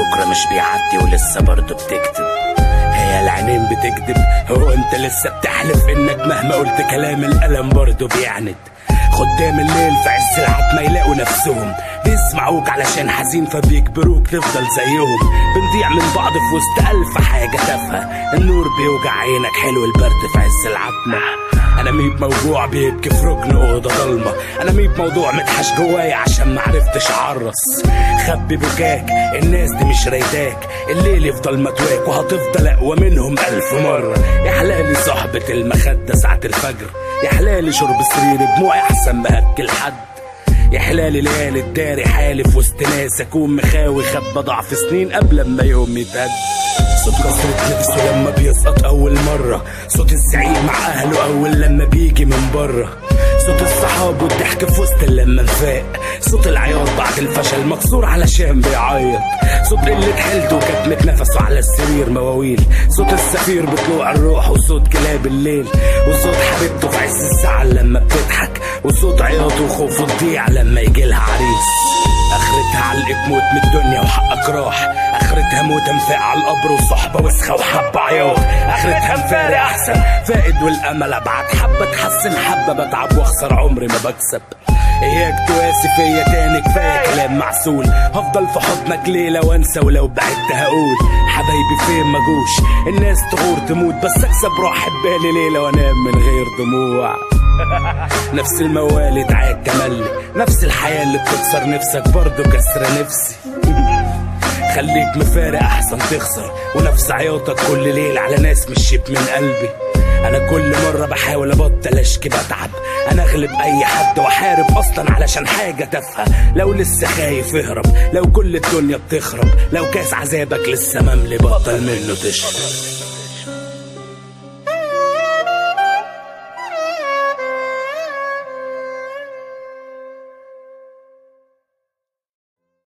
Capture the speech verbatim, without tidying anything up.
بكرة مش بيعدي ولسه برضه بتكتب. هي العينين بتكذب، هو انت لسه بتحلف انك مهما قلت كلام القلم برضه بيعند. خدام الليل في عز العتمة يلاقوا نفسهم بيسمعوك علشان حزين فبيجبروك تفضل زيهم. بنضيع من بعض في وسط ألف حاجة تافهة، النور بيوجع عينك حلو البرد في عز العتمة. أنا ميت موجوع بيبكي في ركن أوضة ضلمة، أنا ميت موضوع متحش جوايا عشان معرفتش أعرس. خبي بكاك الناس دي مش رايداك، الليل يفضل متواك وهتفضل أقوى منهم ألف مرة. يا حلالي صحبة المخدة ساعة الفجر، يا حلالي شرب سرير دموعي أحسن ما هكل حد. يا حلالي ليالي الداري حالف وسط ناس أكون مخاوي خبى ضعف سنين قبل ما يوم يتهد. صوت كسرة نفسه لما بيسقط أول مرة، صوت الزعيق مع أهله أول لما بيجي من بره، صوت الصحاب والضحك في وسط اللمة انفاق، صوت العياط بعد الفشل مكسور علشان بيعيط، صوت قلة حيلته وكتمة نفسه على السرير مواويل، صوت السفير بطلوع الروح وصوت كلاب الليل، وصوت حبيبته في عز الزعل لما بتضحك، وصوت عياطه وخوفه تضيع لما يجيلها عريس. اخرتها علقة موت من الدنيا وحقك راح، اخرتها موت انفاق على القبر وصحبة وسخة وحبة عياط، اخرتها مفارق احسن فائد والامل ابعد، حبة تحسن حبة بتعب واخسر عمري ما بكسب. اياك تواسي فيا تاني كفاية كلام معسول، هفضل في حضنك ليلة وانسى ولو بعدت هقول حبايبي فين مجوش، الناس تغور تموت بس اكسب راحة بالي ليلة وانام من غير دموع. نفس الموالد عاد تملي، نفس الحياة اللي بتكسر نفسك برضو كسر نفسي. خليك مفارق احسن تخسر، ونفس عياطك كل ليل على ناس مش شيب من قلبي. انا كل مرة بحاول ابطل اشكي بتعب، انا اغلب اي حد واحارب اصلا علشان حاجة تافهة. لو لسه خايف اهرب، لو كل الدنيا بتخرب، لو كاس عذابك لسه مملي بطل منه تشرب.